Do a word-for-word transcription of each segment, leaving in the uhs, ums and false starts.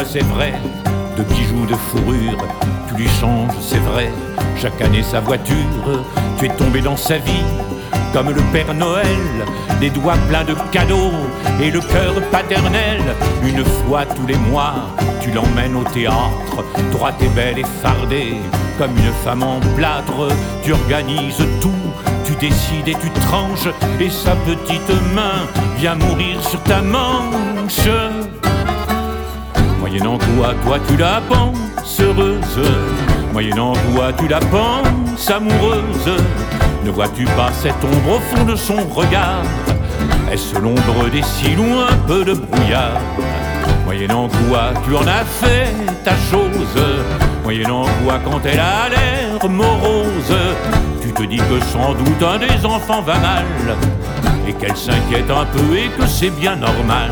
quoi c'est vrai, de bijoux, de fourrure, tu lui changes, c'est vrai, chaque année sa voiture. Tu es tombé dans sa vie comme le Père Noël, les doigts pleins de cadeaux et le cœur paternel. Une fois tous les mois, tu l'emmènes au théâtre, droite et belle et fardée, comme une femme en plâtre. Tu organises tout, tu décides et tu tranches, et sa petite main vient mourir sur ta manche. Moyennant quoi, toi tu la penses heureuse, moyennant quoi tu la penses amoureuse. Ne vois-tu pas cette ombre au fond de son regard? Est-ce l'ombre des cils ou un peu de brouillard? Moyennant quoi tu en as fait ta chose, moyennant quoi quand elle a l'air morose, tu te dis que sans doute un des enfants va mal, et qu'elle s'inquiète un peu et que c'est bien normal.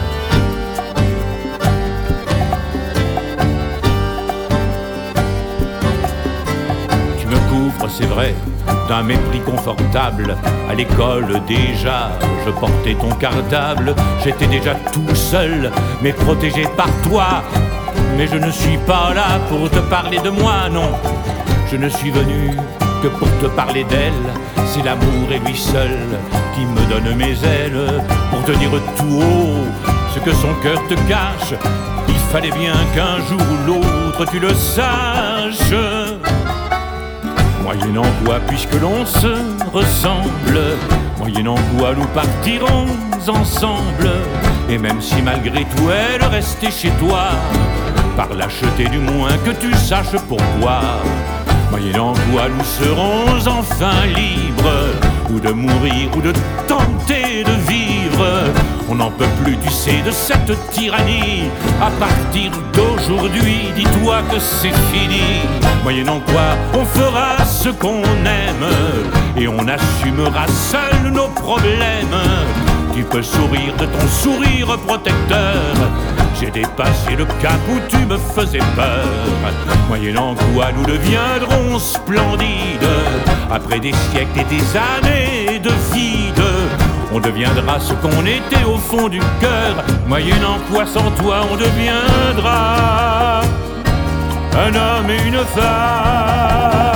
Tu me couvres, c'est vrai, d'un mépris confortable. À l'école déjà, je portais ton cartable. J'étais déjà tout seul, mais protégé par toi. Mais je ne suis pas là pour te parler de moi, non. Je ne suis venu que pour te parler d'elle. C'est l'amour et lui seul qui me donne mes ailes, pour te dire tout haut ce que son cœur te cache. Il fallait bien qu'un jour ou l'autre tu le saches. Moyennant quoi, puisque l'on se ressemble, moyennant quoi nous partirons ensemble. Et même si malgré tout elle restait chez toi, par lâcheté du moins que tu saches pourquoi. Moyennant quoi nous serons enfin libres, ou de mourir ou de tenter de vivre. On n'en peut plus, tu sais, de cette tyrannie. À partir d'aujourd'hui, dis-toi que c'est fini. Moyennant quoi on fera ce qu'on aime, et on assumera seul nos problèmes. Tu peux sourire de ton sourire protecteur, j'ai dépassé le cap où tu me faisais peur. Moyennant quoi nous deviendrons splendides, après des siècles et des années de vide. On deviendra ce qu'on était au fond du cœur. Moyennant quoi sans toi on deviendra un homme et une femme.